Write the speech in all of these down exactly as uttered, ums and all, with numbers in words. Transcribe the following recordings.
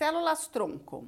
Células-tronco.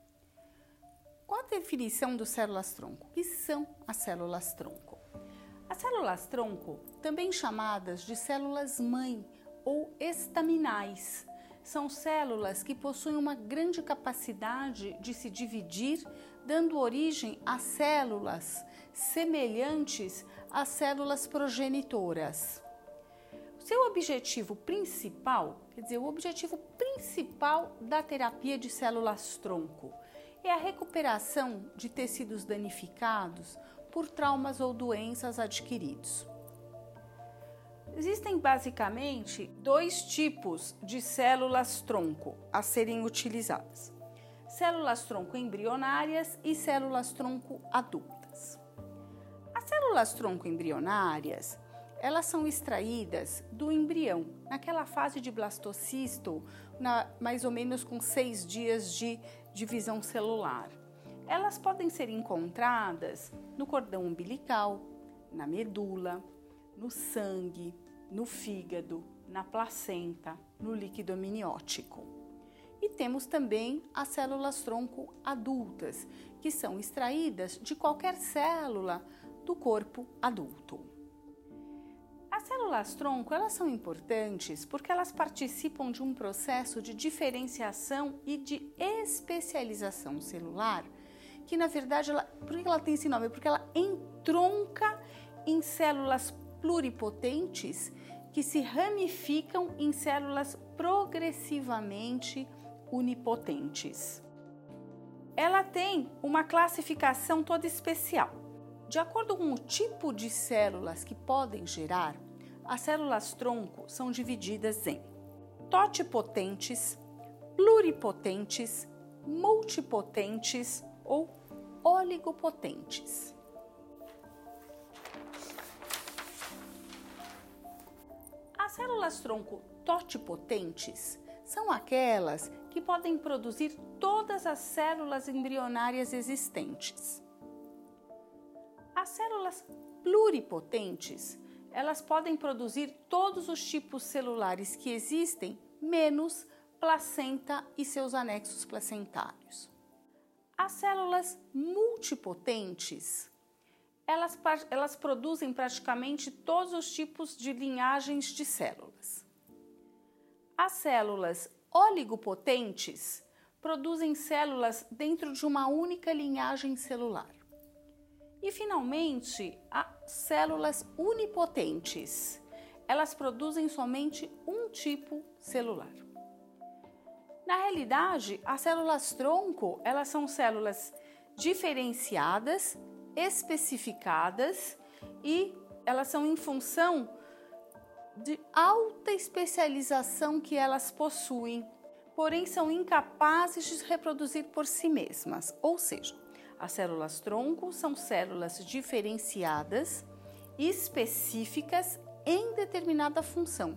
Qual a definição dos células-tronco? O que são as células-tronco? As células-tronco, também chamadas de células-mãe ou estaminais, são células que possuem uma grande capacidade de se dividir, dando origem a células semelhantes às células progenitoras. Seu objetivo principal, quer dizer, o objetivo principal da terapia de células-tronco é a recuperação de tecidos danificados por traumas ou doenças adquiridos. Existem basicamente dois tipos de células-tronco a serem utilizadas: células-tronco embrionárias e células-tronco adultas. As células-tronco embrionárias, elas são extraídas do embrião, naquela fase de blastocisto, na, mais ou menos com seis dias de divisão celular. Elas podem ser encontradas no cordão umbilical, na medula, no sangue, no fígado, na placenta, no líquido amniótico. E temos também as células-tronco adultas, que são extraídas de qualquer célula do corpo adulto. As células-tronco, elas são importantes porque elas participam de um processo de diferenciação e de especialização celular, que na verdade, ela, por que ela tem esse nome? Porque ela entronca em células pluripotentes que se ramificam em células progressivamente unipotentes. Ela tem uma classificação toda especial. De acordo com o tipo de células que podem gerar, as células-tronco são divididas em totipotentes, pluripotentes, multipotentes ou oligopotentes. As células-tronco totipotentes são aquelas que podem produzir todas as células embrionárias existentes. As células pluripotentes, elas podem produzir todos os tipos celulares que existem, menos placenta e seus anexos placentários. As células multipotentes, elas, elas produzem praticamente todos os tipos de linhagens de células. As células oligopotentes produzem células dentro de uma única linhagem celular. E, finalmente, as células unipotentes. Elas produzem somente um tipo celular. Na realidade, as células-tronco, elas são células diferenciadas, especificadas e elas são em função de alta especialização que elas possuem, porém são incapazes de se reproduzir por si mesmas, ou seja, as células-tronco são células diferenciadas, específicas em determinada função.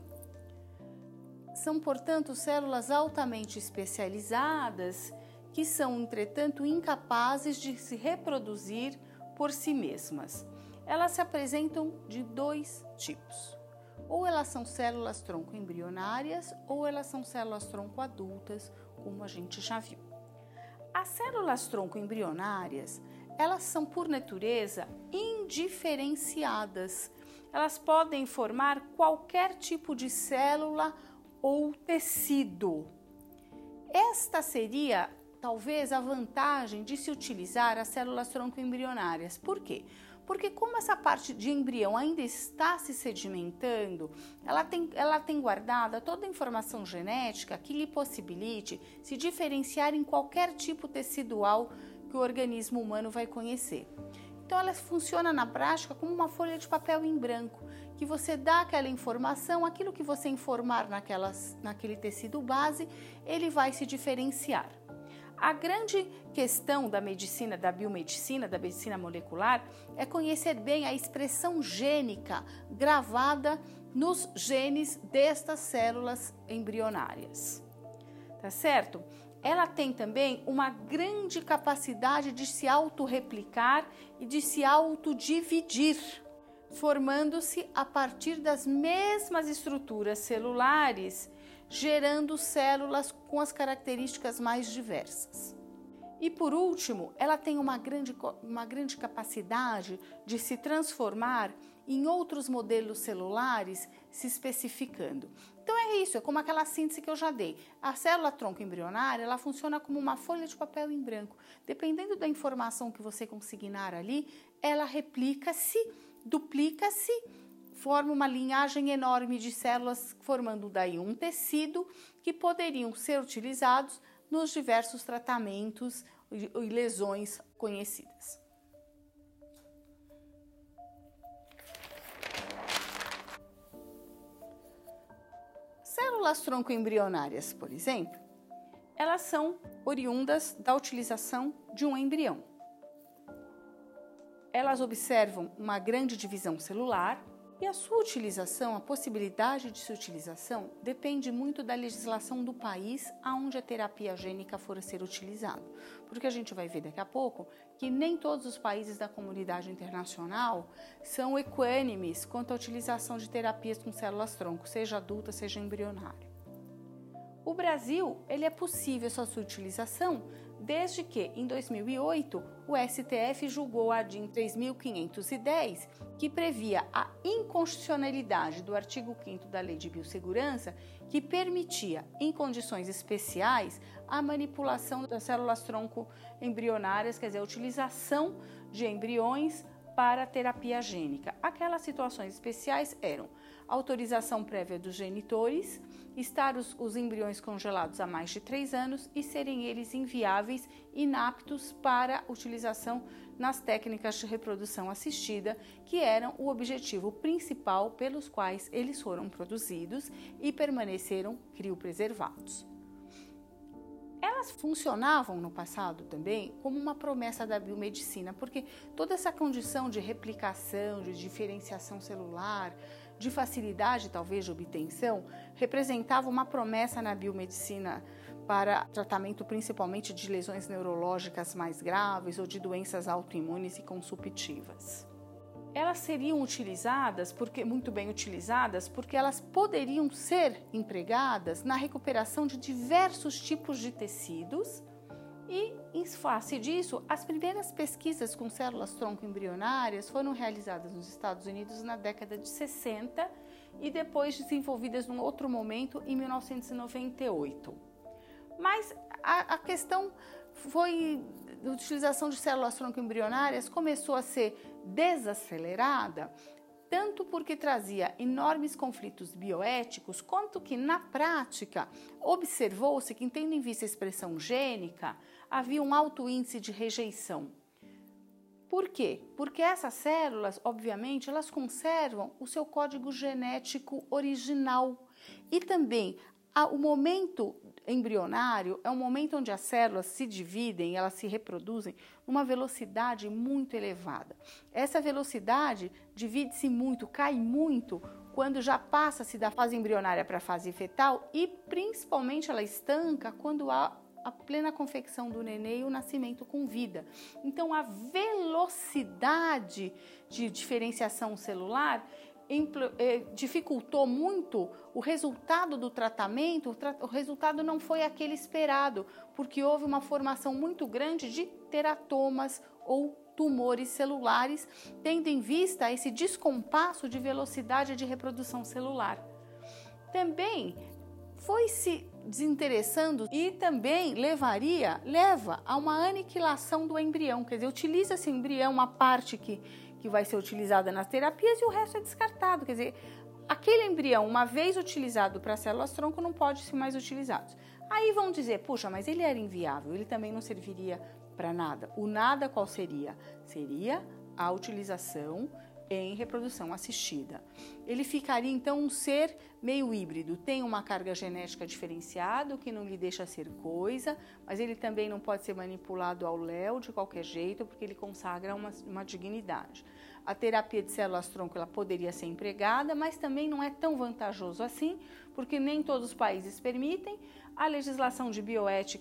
São, portanto, células altamente especializadas que são, entretanto, incapazes de se reproduzir por si mesmas. Elas se apresentam de dois tipos. Ou elas são células-tronco embrionárias ou elas são células-tronco adultas, como a gente já viu. As células-tronco embrionárias, elas são por natureza indiferenciadas. Elas podem formar qualquer tipo de célula ou tecido. Esta seria talvez a vantagem de se utilizar as células-tronco embrionárias. Por quê? Porque como essa parte de embrião ainda está se sedimentando, ela tem, ela tem guardada toda a informação genética que lhe possibilite se diferenciar em qualquer tipo tecidual que o organismo humano vai conhecer. Então ela funciona na prática como uma folha de papel em branco, que você dá aquela informação, aquilo que você informar naquelas, naquele tecido base, ele vai se diferenciar. A grande questão da medicina, da biomedicina, da medicina molecular, é conhecer bem a expressão gênica gravada nos genes destas células embrionárias. Tá certo? Ela tem também uma grande capacidade de se autorreplicar e de se autodividir, formando-se a partir das mesmas estruturas celulares gerando células com as características mais diversas. E por último, ela tem uma grande, uma grande capacidade de se transformar em outros modelos celulares, se especificando. Então é isso, é como aquela síntese que eu já dei. A célula tronco embrionária, ela funciona como uma folha de papel em branco. Dependendo da informação que você consignar ali, ela replica-se, duplica-se, forma uma linhagem enorme de células, formando daí um tecido que poderiam ser utilizados nos diversos tratamentos e lesões conhecidas. Células tronco embrionárias, por exemplo, elas são oriundas da utilização de um embrião. Elas observam uma grande divisão celular e a sua utilização, a possibilidade de sua utilização, depende muito da legislação do país onde a terapia gênica for a ser utilizada. Porque a gente vai ver daqui a pouco que nem todos os países da comunidade internacional são equânimes quanto à utilização de terapias com células-tronco, seja adulta, seja embrionária. O Brasil, ele é possível a sua utilização desde que, em dois mil e oito, o S T F julgou a D I N três mil quinhentos e dez, que previa a inconstitucionalidade do artigo quinto da Lei de Biossegurança, que permitia, em condições especiais, a manipulação das células-tronco embrionárias, quer dizer, a utilização de embriões para terapia gênica. Aquelas situações especiais eram autorização prévia dos genitores, estar os, os embriões congelados há mais de três anos e serem eles inviáveis, inaptos para utilização nas técnicas de reprodução assistida, que eram o objetivo principal pelos quais eles foram produzidos e permaneceram criopreservados. Elas funcionavam no passado também como uma promessa da biomedicina, porque toda essa condição de replicação, de diferenciação celular, de facilidade talvez de obtenção, representava uma promessa na biomedicina para tratamento principalmente de lesões neurológicas mais graves ou de doenças autoimunes e consumptivas. Elas seriam utilizadas, porque muito bem utilizadas, porque elas poderiam ser empregadas na recuperação de diversos tipos de tecidos e, em face disso, as primeiras pesquisas com células tronco embrionárias foram realizadas nos Estados Unidos na década de sessenta e depois desenvolvidas num outro momento em mil novecentos e noventa e oito. Mas a, a questão foi, a utilização de células tronco embrionárias começou a ser desacelerada, tanto porque trazia enormes conflitos bioéticos, quanto que, na prática, observou-se que, tendo em vista a expressão gênica, havia um alto índice de rejeição. Por quê? Porque essas células, obviamente, elas conservam o seu código genético original e também o momento embrionário é um momento onde as células se dividem, elas se reproduzem numa velocidade muito elevada. Essa velocidade divide-se muito, cai muito quando já passa-se da fase embrionária para a fase fetal e principalmente ela estanca quando há a plena confecção do neném e o nascimento com vida. Então a velocidade de diferenciação celular dificultou muito o resultado do tratamento. O resultado não foi aquele esperado, porque houve uma formação muito grande de teratomas ou tumores celulares, tendo em vista esse descompasso de velocidade de reprodução celular. Também foi se desinteressando e também levaria, leva a uma aniquilação do embrião, quer dizer, utiliza esse embrião, uma parte que que vai ser utilizada nas terapias e o resto é descartado. Quer dizer, aquele embrião, uma vez utilizado para células-tronco, não pode ser mais utilizado. Aí vão dizer, puxa, mas ele era inviável, ele também não serviria para nada. O nada qual seria? Seria a utilização em reprodução assistida. Ele ficaria então um ser meio híbrido, tem uma carga genética diferenciada, o que não lhe deixa ser coisa, mas ele também não pode ser manipulado ao léu de qualquer jeito, porque ele consagra uma, uma dignidade. A terapia de células-tronco ela poderia ser empregada, mas também não é tão vantajoso assim, porque nem todos os países permitem. A legislação de bioética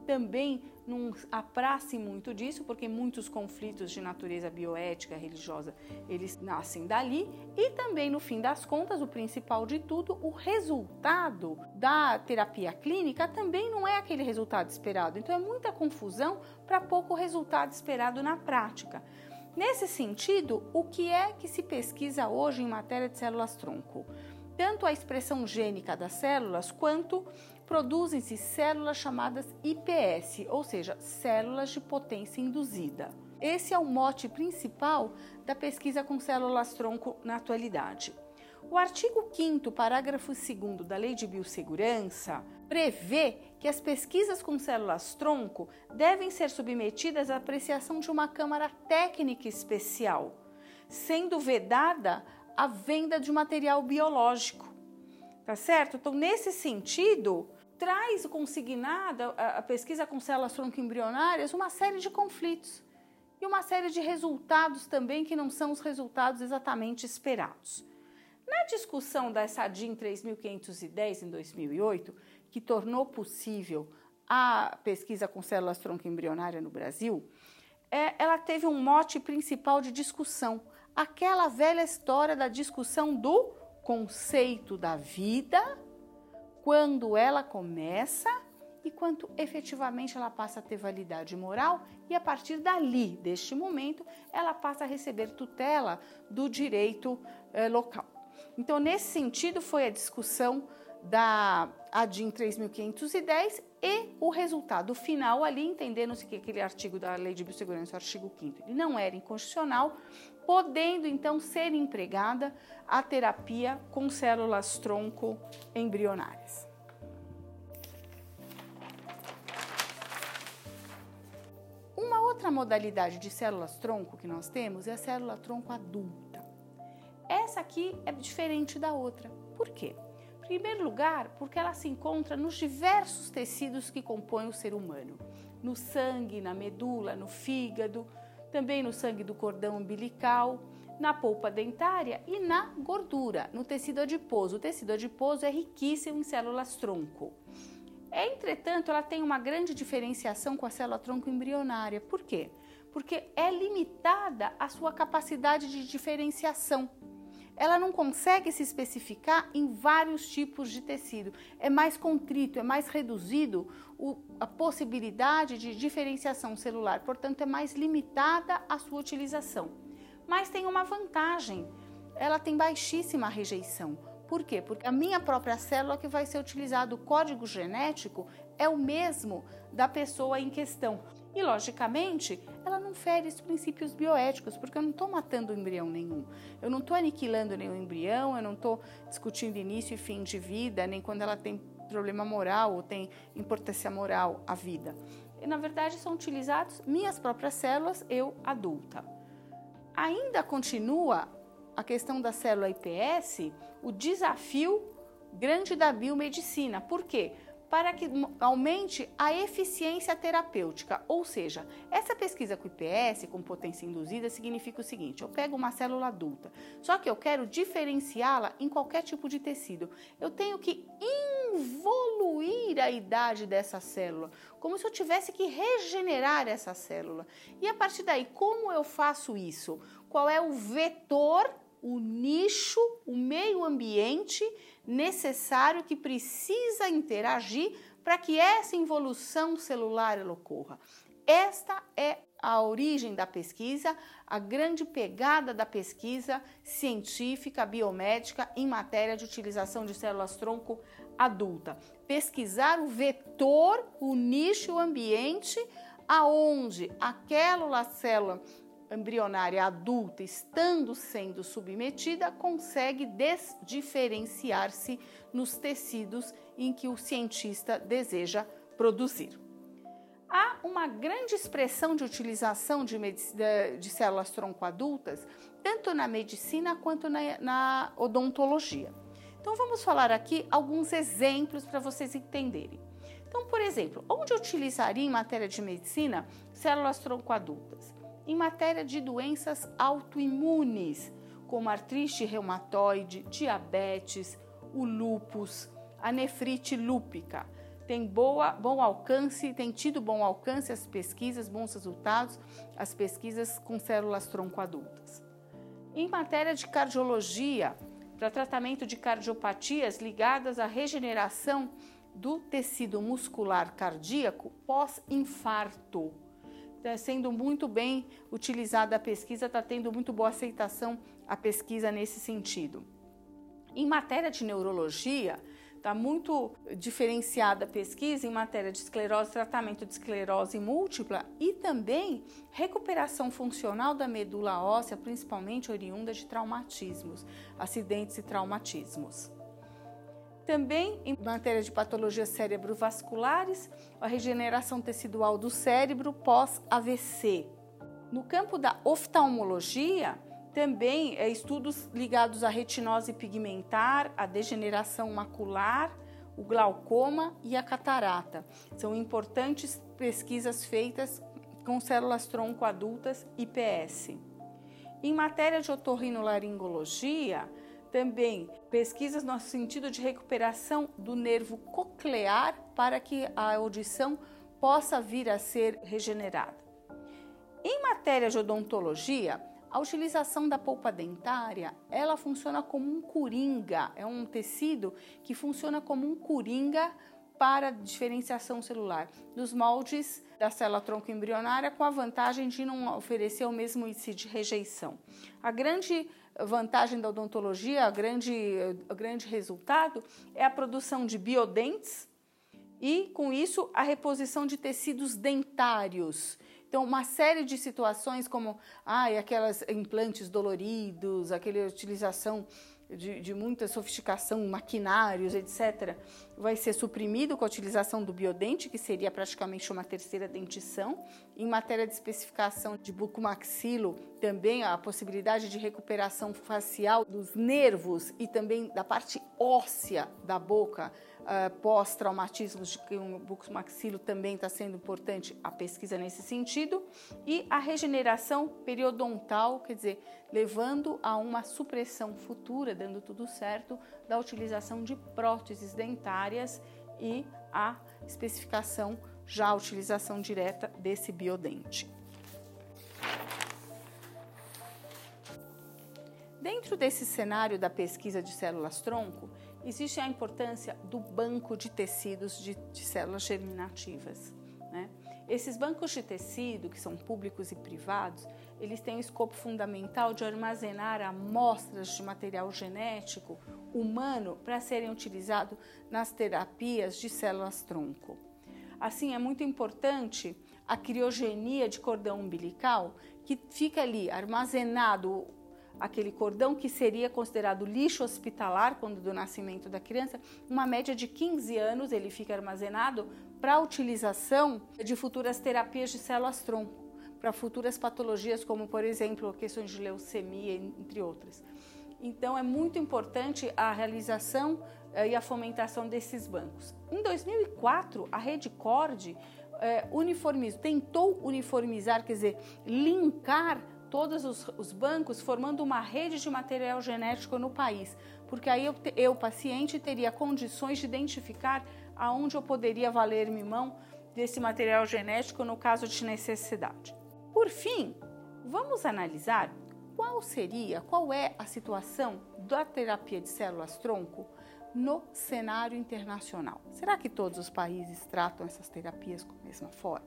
também não aprace muito disso, porque muitos conflitos de natureza bioética, religiosa, eles nascem dali. E também, no fim das contas, o principal de tudo, o resultado da terapia clínica também não é aquele resultado esperado. Então, é muita confusão para pouco resultado esperado na prática. Nesse sentido, o que é que se pesquisa hoje em matéria de células-tronco? Tanto a expressão gênica das células, quanto produzem-se células chamadas I P S, ou seja, células de potência induzida. Esse é o mote principal da pesquisa com células-tronco na atualidade. O artigo quinto, parágrafo segundo da Lei de Biossegurança prevê que as pesquisas com células-tronco devem ser submetidas à apreciação de uma câmara técnica especial, sendo vedada a venda de material biológico, tá certo? Então, nesse sentido, traz consignada a, a pesquisa com células-tronco embrionárias uma série de conflitos e uma série de resultados também que não são os resultados exatamente esperados. Na discussão da SADIM três mil quinhentos e dez em dois mil e oito, que tornou possível a pesquisa com células-tronco embrionária no Brasil, é, ela teve um mote principal de discussão, aquela velha história da discussão do conceito da vida, quando ela começa e quando efetivamente ela passa a ter validade moral, e a partir dali, deste momento, ela passa a receber tutela do direito eh, local. Então, nesse sentido, foi a discussão da ADIM três mil quinhentos e dez e o resultado final ali, entendendo-se que aquele artigo da Lei de Biossegurança, o artigo quinto, ele não era inconstitucional, podendo então ser empregada a terapia com células-tronco embrionárias. Uma outra modalidade de células-tronco que nós temos é a célula-tronco adulta. Essa aqui é diferente da outra. Por quê? Em primeiro lugar, porque ela se encontra nos diversos tecidos que compõem o ser humano. No sangue, na medula, no fígado, também no sangue do cordão umbilical, na polpa dentária e na gordura, no tecido adiposo. O tecido adiposo é riquíssimo em células-tronco. Entretanto, ela tem uma grande diferenciação com a célula-tronco embrionária. Por quê? Porque é limitada a sua capacidade de diferenciação. Ela não consegue se especificar em vários tipos de tecido. É mais contrito, é mais reduzido o, a possibilidade de diferenciação celular. Portanto, é mais limitada a sua utilização. Mas tem uma vantagem. Ela tem baixíssima rejeição. Por quê? Porque a minha própria célula que vai ser utilizada, o código genético, é o mesmo da pessoa em questão. E, logicamente, ela não fere os princípios bioéticos, porque eu não estou matando embrião nenhum. Eu não estou aniquilando nenhum embrião, eu não estou discutindo início e fim de vida, nem quando ela tem problema moral ou tem importância moral à vida. E, na verdade, são utilizados minhas próprias células, eu adulta. Ainda continua a questão da célula I P S, o desafio grande da biomedicina. Por quê? Para que aumente a eficiência terapêutica, ou seja, essa pesquisa com I P S, com potência induzida, significa o seguinte: eu pego uma célula adulta, só que eu quero diferenciá-la em qualquer tipo de tecido. Eu tenho que involuir a idade dessa célula, como se eu tivesse que regenerar essa célula. E a partir daí, como eu faço isso? Qual é o vetor, o nicho, o meio ambiente necessário que precisa interagir para que essa involução celular ocorra? Esta é a origem da pesquisa, a grande pegada da pesquisa científica, biomédica em matéria de utilização de células-tronco adulta. Pesquisar o vetor, o nicho, o ambiente aonde aquela célula embrionária adulta, estando sendo submetida, consegue desdiferenciar-se nos tecidos em que o cientista deseja produzir. Há uma grande expressão de utilização de, de células-tronco adultas, tanto na medicina quanto na, na odontologia. Então, vamos falar aqui alguns exemplos para vocês entenderem. Então, por exemplo, onde eu utilizaria em matéria de medicina células-tronco adultas? Em matéria de doenças autoimunes, como artrite reumatoide, diabetes, o lúpus, a nefrite lúpica. tem boa, bom alcance, tem tido bom alcance as pesquisas, bons resultados, as pesquisas com células tronco adultas. Em matéria de cardiologia, para tratamento de cardiopatias ligadas à regeneração do tecido muscular cardíaco pós-infarto, está sendo muito bem utilizada a pesquisa, está tendo muito boa aceitação a pesquisa nesse sentido. Em matéria de neurologia, está muito diferenciada a pesquisa em matéria de esclerose, tratamento de esclerose múltipla e também recuperação funcional da medula óssea, principalmente oriunda de traumatismos, acidentes e traumatismos. Também em matéria de patologias cerebrovasculares, a regeneração tecidual do cérebro pós-A V C. No campo da oftalmologia, também é, estudos ligados à retinose pigmentar, à degeneração macular, o glaucoma e a catarata. São importantes pesquisas feitas com células tronco adultas I P S. Em matéria de otorrinolaringologia, também pesquisas no sentido de recuperação do nervo coclear para que a audição possa vir a ser regenerada. Em matéria de odontologia, a utilização da polpa dentária, ela funciona como um coringa, é um tecido que funciona como um coringa para diferenciação celular dos moldes da célula tronco embrionária, com a vantagem de não oferecer o mesmo índice de rejeição. A grande vantagem da odontologia, a grande, o grande resultado é a produção de biodentes e, com isso, a reposição de tecidos dentários. Então, uma série de situações como ah, aquelas implantes doloridos, aquela utilização de, de muita sofisticação, maquinários, etcétera, vai ser suprimido com a utilização do biodente, que seria praticamente uma terceira dentição. Em matéria de especificação de bucomaxilo, também a possibilidade de recuperação facial dos nervos e também da parte óssea da boca, Uh, pós-traumatismos de que o bucomaxilo também está sendo importante a pesquisa nesse sentido, e a regeneração periodontal, quer dizer, levando a uma supressão futura, dando tudo certo, da utilização de próteses dentárias e a especificação já a utilização direta desse biodente. Dentro desse cenário da pesquisa de células-tronco, existe a importância do banco de tecidos de, de células germinativas, né? Esses bancos de tecido, que são públicos e privados, eles têm o escopo fundamental de armazenar amostras de material genético humano para serem utilizados nas terapias de células-tronco. Assim, é muito importante a criogenia de cordão umbilical, que fica ali armazenado aquele cordão que seria considerado lixo hospitalar quando do nascimento da criança, uma média de quinze anos ele fica armazenado para utilização de futuras terapias de células-tronco, para futuras patologias como, por exemplo, questões de leucemia, entre outras. Então, é muito importante a realização eh, e a fomentação desses bancos. Em dois mil e quatro, a Rede Cord eh, uniformizou, tentou uniformizar, quer dizer, linkar todos os, os bancos, formando uma rede de material genético no país, porque aí eu, eu, paciente, teria condições de identificar aonde eu poderia valer-me mão desse material genético no caso de necessidade. Por fim, vamos analisar qual seria, qual é a situação da terapia de células-tronco no cenário internacional. Será que todos os países tratam essas terapias com a mesma forma?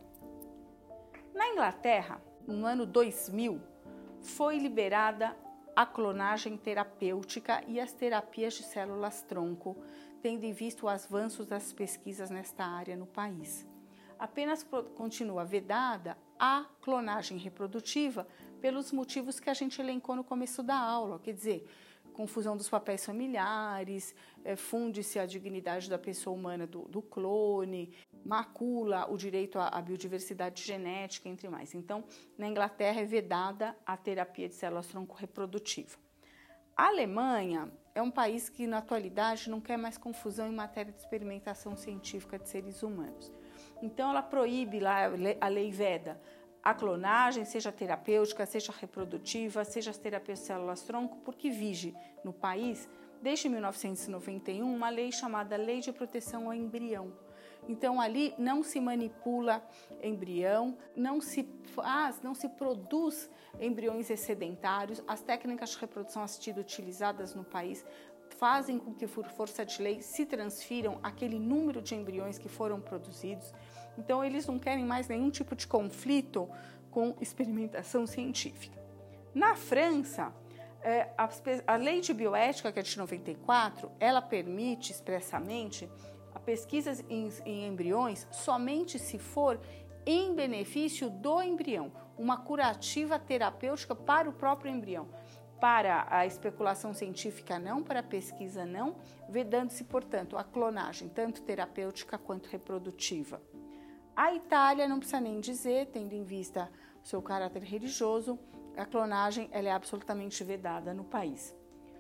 Na Inglaterra, no ano dois mil, foi liberada a clonagem terapêutica e as terapias de células-tronco, tendo em vista os avanços das pesquisas nesta área no país. Apenas continua vedada a clonagem reprodutiva pelos motivos que a gente elencou no começo da aula, quer dizer, confusão dos papéis familiares, é, funde-se a dignidade da pessoa humana do, do clone, macula o direito à, à biodiversidade genética, entre mais. Então, na Inglaterra é vedada a terapia de células-tronco reprodutiva. A Alemanha é um país que, na atualidade, não quer mais confusão em matéria de experimentação científica de seres humanos. Então, ela proíbe, lá, a lei veda, a clonagem, seja terapêutica, seja reprodutiva, seja as terapias de células-tronco, porque vige no país, desde mil novecentos e noventa e um, uma lei chamada Lei de Proteção ao Embrião, Então ali não se manipula embrião, não se faz, não se produz embriões excedentários. As técnicas de reprodução assistida utilizadas no país fazem com que, por força de lei, se transfiram aquele número de embriões que foram produzidos. Então eles não querem mais nenhum tipo de conflito com experimentação científica. Na França, a lei de bioética, que é de noventa e quatro, ela permite expressamente a pesquisa em, em embriões somente se for em benefício do embrião, uma curativa terapêutica para o próprio embrião. Para a especulação científica não, para a pesquisa não, vedando-se, portanto, a clonagem, tanto terapêutica quanto reprodutiva. A Itália, não precisa nem dizer, tendo em vista o seu caráter religioso, a clonagem ela é absolutamente vedada no país.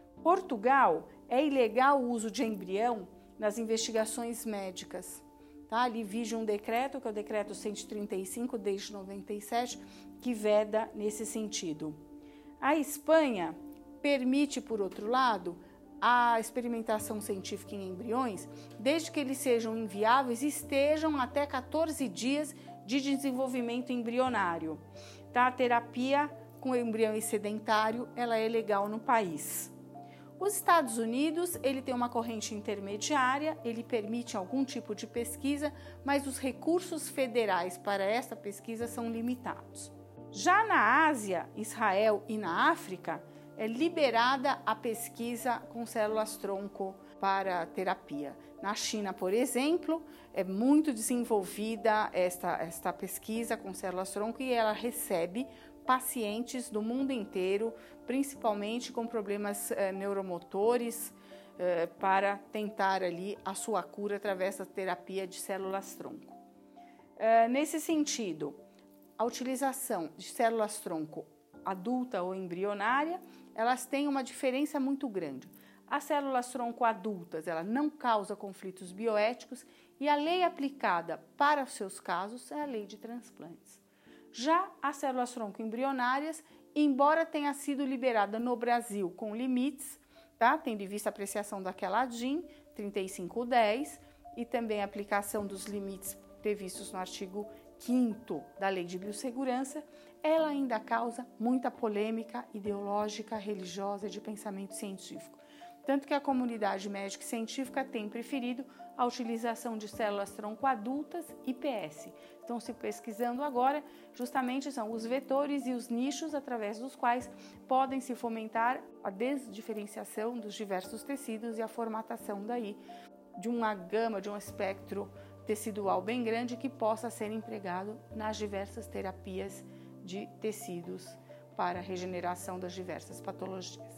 Portugal, é ilegal o uso de embrião nas investigações médicas. Tá? Ali vige um decreto, que é o decreto cento e trinta e cinco, desde noventa e sete, que veda nesse sentido. A Espanha permite, por outro lado, a experimentação científica em embriões, desde que eles sejam inviáveis e estejam até quatorze dias de desenvolvimento embrionário. Tá? A terapia com embrião excedentário, ela é legal no país. Os Estados Unidos, ele tem uma corrente intermediária, ele permite algum tipo de pesquisa, mas os recursos federais para essa pesquisa são limitados. Já na Ásia, Israel e na África, é liberada a pesquisa com células-tronco para terapia. Na China, por exemplo, é muito desenvolvida esta, esta pesquisa com células-tronco e ela recebe pacientes do mundo inteiro, principalmente com problemas eh, neuromotores, eh, para tentar ali a sua cura através da terapia de células-tronco. Eh, nesse sentido, a utilização de células-tronco adulta ou embrionária, elas têm uma diferença muito grande. As células-tronco adultas, ela não causa conflitos bioéticos e a lei aplicada para os seus casos é a lei de transplantes. Já as células-tronco embrionárias, embora tenha sido liberada no Brasil com limites, tá? Tendo em vista a apreciação daquela D I N trinta e cinco dez e também a aplicação dos limites previstos no artigo quinto da Lei de Biossegurança, ela ainda causa muita polêmica ideológica, religiosa e de pensamento científico. Tanto que a comunidade médica e científica tem preferido a utilização de células-tronco adultas e P S. Estão se pesquisando agora, justamente são os vetores e os nichos através dos quais podem se fomentar a desdiferenciação dos diversos tecidos e a formatação daí de uma gama, de um espectro tecidual bem grande que possa ser empregado nas diversas terapias de tecidos para a regeneração das diversas patologias.